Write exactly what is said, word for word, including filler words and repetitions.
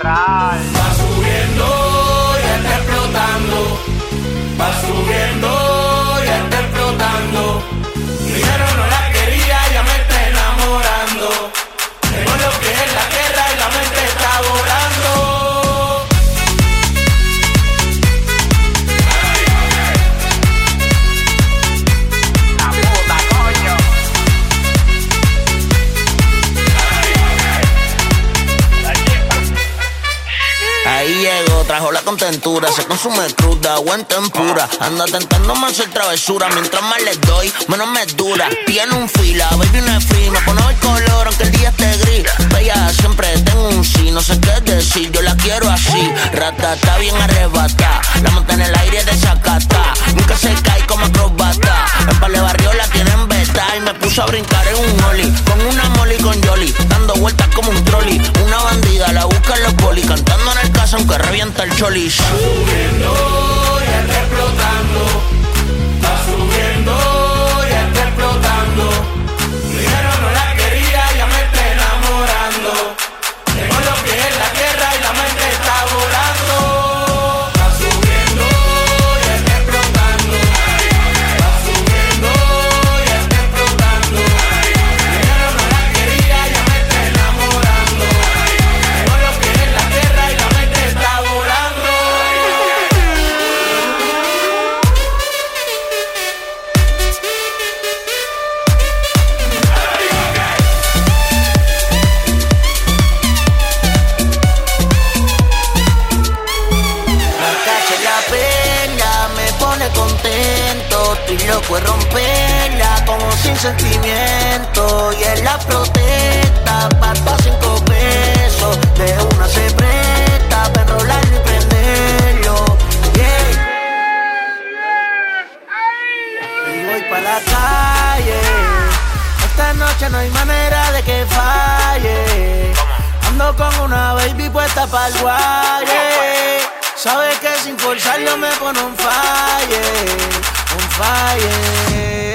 Corral. Va subiendo, ya está explotando. Va subiendo, ya está explotando. Primero no la quería, ya me está enamorando. Tengo lo que es la guerra y la mente está volando. Ahí llegó, trajo la contentura, se consume cruda o en tempura. Anda tentándome hacer travesura, mientras más le doy, menos me dura. Tiene un fila, baby no es free, me pone el color aunque el día esté gris. Bella, siempre tengo un sí, no sé qué decir, yo la quiero así. Rata, está bien arrebata, la monta en el aire de Zacata. Nunca se cae como acrobata, en par de barrio la tienen beta. Y me puso a brincar en un ollie, con una molly con Yoli, dando vueltas como un trolley. Una bandida, la buscan los poli, cantando en el caso aunque revienta el choli. Va subiendo, ya está explotando. Va subiendo, ya está explotando. Primero no la quería, ya me está enamorando. Tengo lo que es la guerra y la mente está volando. Va subiendo, ya está explotando. Va subiendo, ya está explotando. Primero no la quería, ya me está enamorando. Tengo lo que es la guerra y la mente está volando. La cacha y la pena me pone contento. Estoy loco de romperla como sin sentimiento. Y en la protesta, pata cinco pesos. De una se presta para enrolarlo y prenderlo. Yeah. Y voy pa' la calle. Esta noche no hay manera de que falle. Ando con una baby puesta pa'l guaye. Sabe que sin forzarlo me pone un falle, un falle.